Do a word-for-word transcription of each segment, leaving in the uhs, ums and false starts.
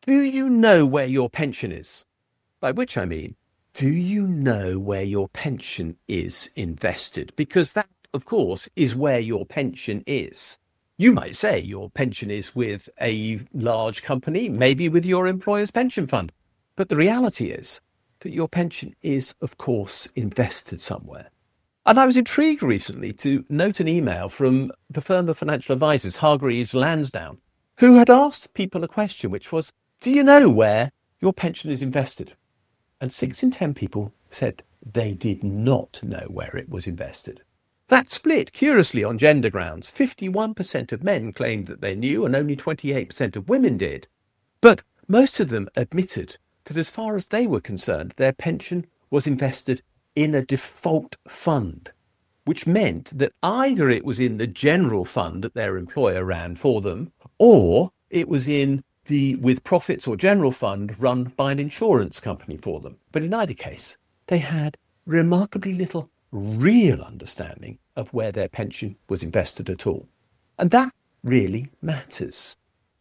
Do you know where your pension is? By which I mean, do you know where your pension is invested? Because that, of course, is where your pension is. You might say your pension is with a large company, maybe with your employer's pension fund. But the reality is that your pension is, of course, invested somewhere. And I was intrigued recently to note an email from the firm of financial advisors, Hargreaves Lansdown, who had asked people a question, which was, do you know where your pension is invested? And six in ten people said they did not know where it was invested. That split, curiously, on gender grounds. fifty-one percent of men claimed that they knew and only twenty-eight percent of women did. But most of them admitted that as far as they were concerned, their pension was invested in a default fund, which meant that either it was in the general fund that their employer ran for them, or it was in the with profits or general fund run by an insurance company for them. But in either case, they had remarkably little real understanding of where their pension was invested at all. And that really matters,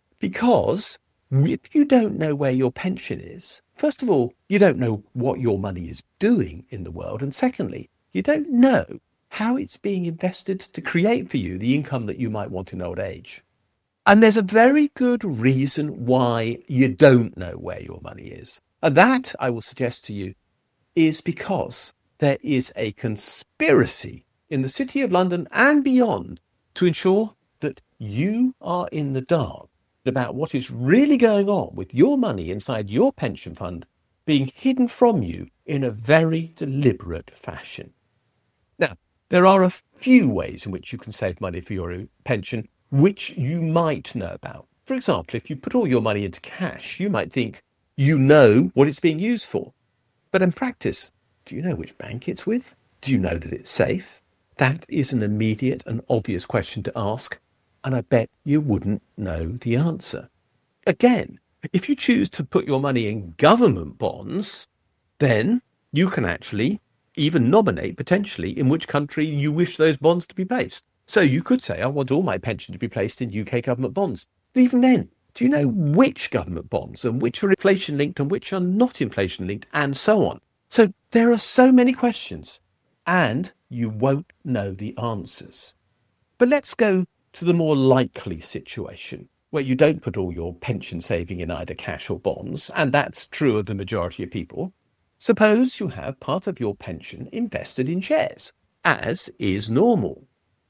because if you don't know where your pension is, first of all, you don't know what your money is doing in the world. And secondly, you don't know how it's being invested to create for you the income that you might want in old age. And there's a very good reason why you don't know where your money is. And that, I will suggest to you, is because there is a conspiracy in the City of London and beyond to ensure that you are in the dark about what is really going on with your money inside your pension fund being hidden from you in a very deliberate fashion. Now, there are a few ways in which you can save money for your pension, which you might know about. For example, if you put all your money into cash, you might think you know what it's being used for. But in practice, do you know which bank it's with? Do you know that it's safe? That is an immediate and obvious question to ask, and I bet you wouldn't know the answer. Again, if you choose to put your money in government bonds, then you can actually even nominate potentially in which country you wish those bonds to be placed. So you could say, I want all my pension to be placed in U K government bonds. But even then, do you know which government bonds and which are inflation linked and which are not inflation linked, and so on? So there are so many questions, and you won't know the answers. But let's go to the more likely situation, where you don't put all your pension saving in either cash or bonds, and that's true of the majority of people. Suppose you have part of your pension invested in shares, as is normal.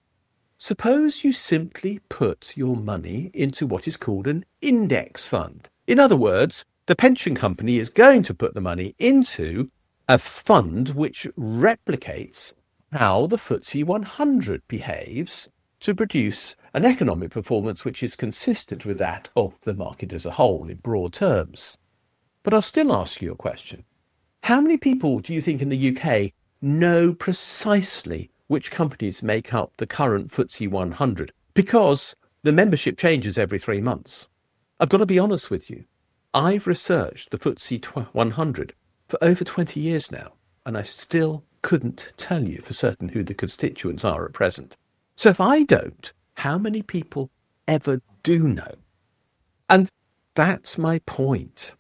Suppose you simply put your money into what is called an index fund. In other words, the pension company is going to put the money into a fund which replicates how the F T S E one hundred behaves to produce an economic performance which is consistent with that of the market as a whole in broad terms. But I'll still ask you a question. How many people do you think in the U K know precisely which companies make up the current F T S E one hundred? Because the membership changes every three months. I've got to be honest with you. I've researched the F T S E one hundred for over twenty years now, and I still couldn't tell you for certain who the constituents are at present. So if I don't, how many people ever do know? And that's my point.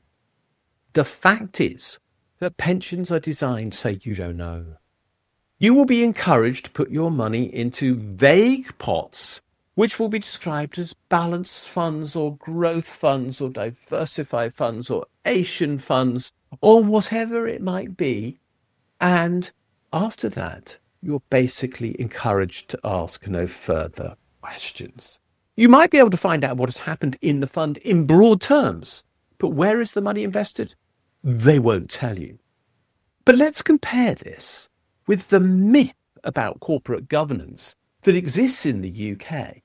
The fact is that pensions are designed so you don't know. You will be encouraged to put your money into vague pots, which will be described as balanced funds or growth funds or diversified funds or Asian funds or whatever it might be. And after that, you're basically encouraged to ask no further questions. You might be able to find out what has happened in the fund in broad terms, but where is the money invested? They won't tell you. But let's compare this with the myth about corporate governance that exists in the U K.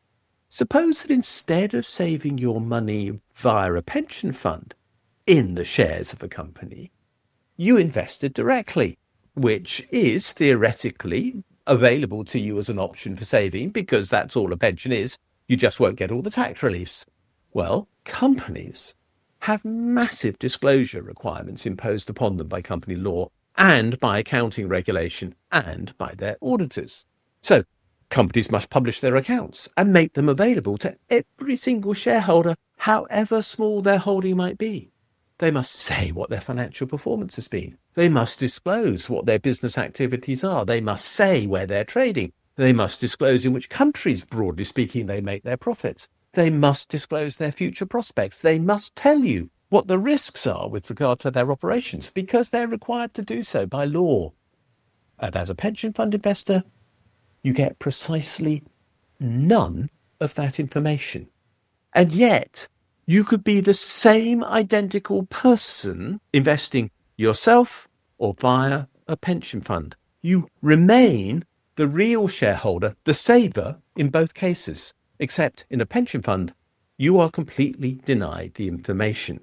Suppose that instead of saving your money via a pension fund in the shares of a company, you invested directly, which is theoretically available to you as an option for saving because that's all a pension is. You just won't get all the tax reliefs. Well, companies have massive disclosure requirements imposed upon them by company law and by accounting regulation and by their auditors. So companies must publish their accounts and make them available to every single shareholder, however small their holding might be. They must say what their financial performance has been. They must disclose what their business activities are. They must say where they're trading. They must disclose in which countries, broadly speaking, they make their profits. They must disclose their future prospects. They must tell you what the risks are with regard to their operations, because they're required to do so by law. And as a pension fund investor, you get precisely none of that information. And yet, you could be the same identical person investing yourself or via a pension fund. You remain the real shareholder, the saver in both cases, except in a pension fund, you are completely denied the information.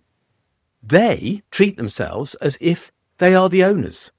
They treat themselves as if they are the owners.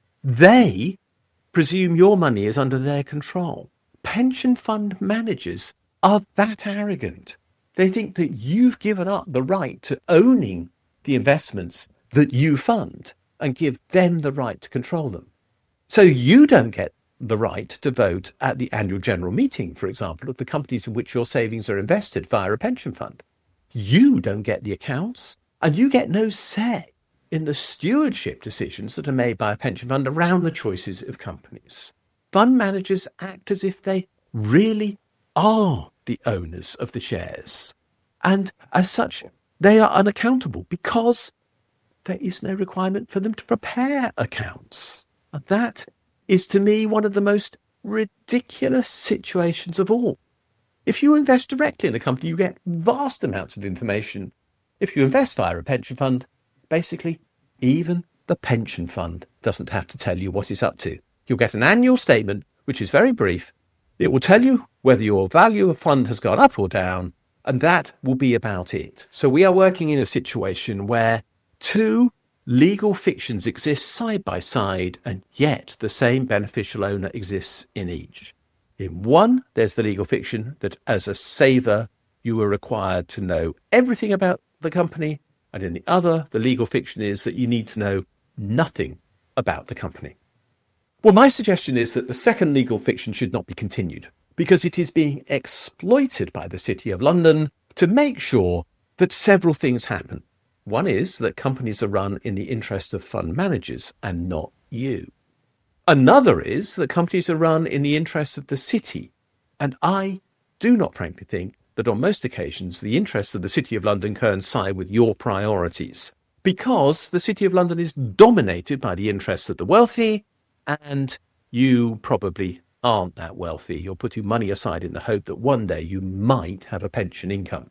They presume your money is under their control. Pension fund managers are that arrogant. They think that you've given up the right to owning the investments that you fund and give them the right to control them. So you don't get the right to vote at the annual general meeting, for example, of the companies in which your savings are invested via a pension fund. You don't get the accounts, and you get no say in the stewardship decisions that are made by a pension fund around the choices of companies. Fund managers act as if they really are the owners of the shares. And as such, they are unaccountable because there is no requirement for them to prepare accounts. And that is, to me, one of the most ridiculous situations of all. If you invest directly in a company, you get vast amounts of information. If you invest via a pension fund, basically, even the pension fund doesn't have to tell you what it's up to. You'll get an annual statement, which is very brief. It will tell you whether your value of fund has gone up or down, and that will be about it. So we are working in a situation where two legal fictions exist side by side, and yet the same beneficial owner exists in each. In one, there's the legal fiction that as a saver, you are required to know everything about the company, and in the other, the legal fiction is that you need to know nothing about the company. Well, my suggestion is that the second legal fiction should not be continued, because it is being exploited by the City of London to make sure that several things happen. One is that companies are run in the interest of fund managers and not you. Another is that companies are run in the interest of the city. And I do not frankly think that on most occasions the interests of the City of London coincide with your priorities, because the City of London is dominated by the interests of the wealthy, and you probably aren't that wealthy. You're putting money aside in the hope that one day you might have a pension income.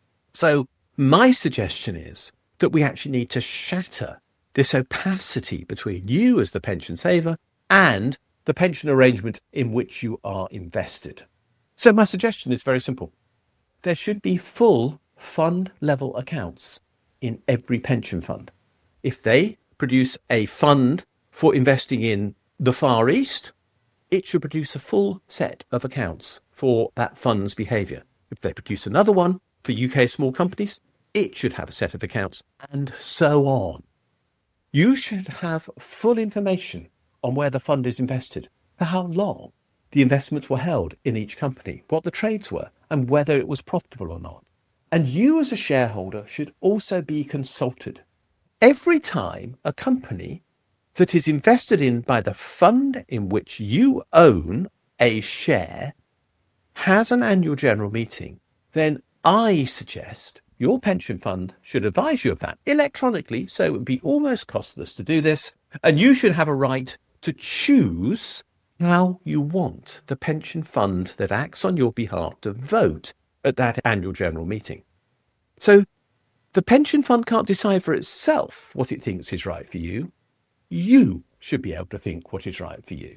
So my suggestion is that we actually need to shatter this opacity between you as the pension saver and the pension arrangement in which you are invested. So my suggestion is very simple. There should be full fund level accounts in every pension fund. If they produce a fund for investing in the Far East, it should produce a full set of accounts for that fund's behaviour. If they produce another one for U K small companies, it should have a set of accounts, and so on. You should have full information on where the fund is invested, for how long the investments were held in each company, what the trades were, and whether it was profitable or not. And you as a shareholder should also be consulted. Every time a company that is invested in by the fund in which you own a share has an annual general meeting, then I suggest your pension fund should advise you of that electronically, so it would be almost costless to do this, and you should have a right to choose how you want the pension fund that acts on your behalf to vote at that annual general meeting. So the pension fund can't decide for itself what it thinks is right for you. You should be able to think what is right for you.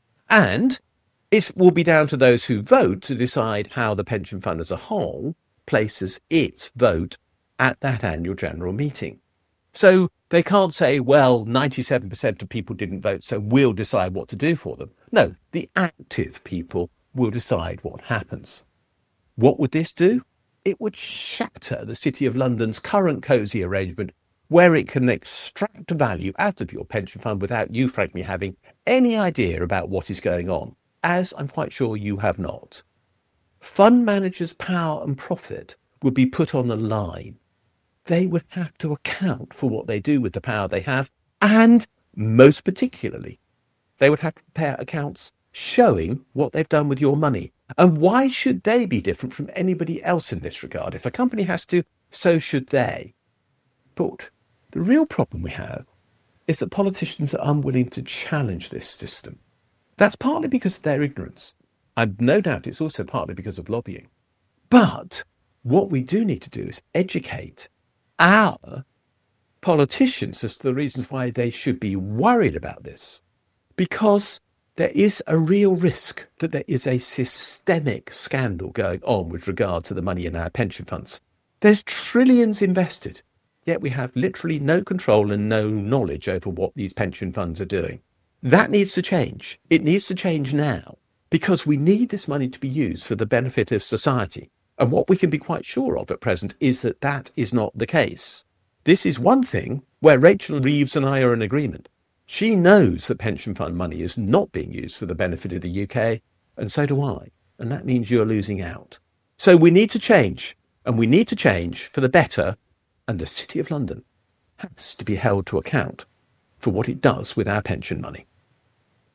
And it will be down to those who vote to decide how the pension fund as a whole places its vote at that annual general meeting. So they can't say, well, ninety-seven percent of people didn't vote, so we'll decide what to do for them. No, the active people will decide what happens. What would this do? It would shatter the City of London's current cosy arrangement, where it can extract value out of your pension fund without you, frankly, having any idea about what is going on. as I'm quite sure you have not, fund managers' power and profit would be put on the line. They would have to account for what they do with the power they have, and most particularly, they would have to prepare accounts showing what they've done with your money. And why should they be different from anybody else in this regard? If a company has to, so should they. But the real problem we have is that politicians are unwilling to challenge this system. That's partly because of their ignorance. And no doubt it's also partly because of lobbying. But what we do need to do is educate our politicians as to the reasons why they should be worried about this. Because there is a real risk that there is a systemic scandal going on with regard to the money in our pension funds. There's trillions invested, yet we have literally no control and no knowledge over what these pension funds are doing. That needs to change. It needs to change now, because we need this money to be used for the benefit of society. And what we can be quite sure of at present is that that is not the case. This is one thing where Rachel Reeves and I are in agreement. She knows that pension fund money is not being used for the benefit of the U K, and so do I. And that means you're losing out. So we need to change, and we need to change for the better, and the City of London has to be held to account for what it does with our pension money.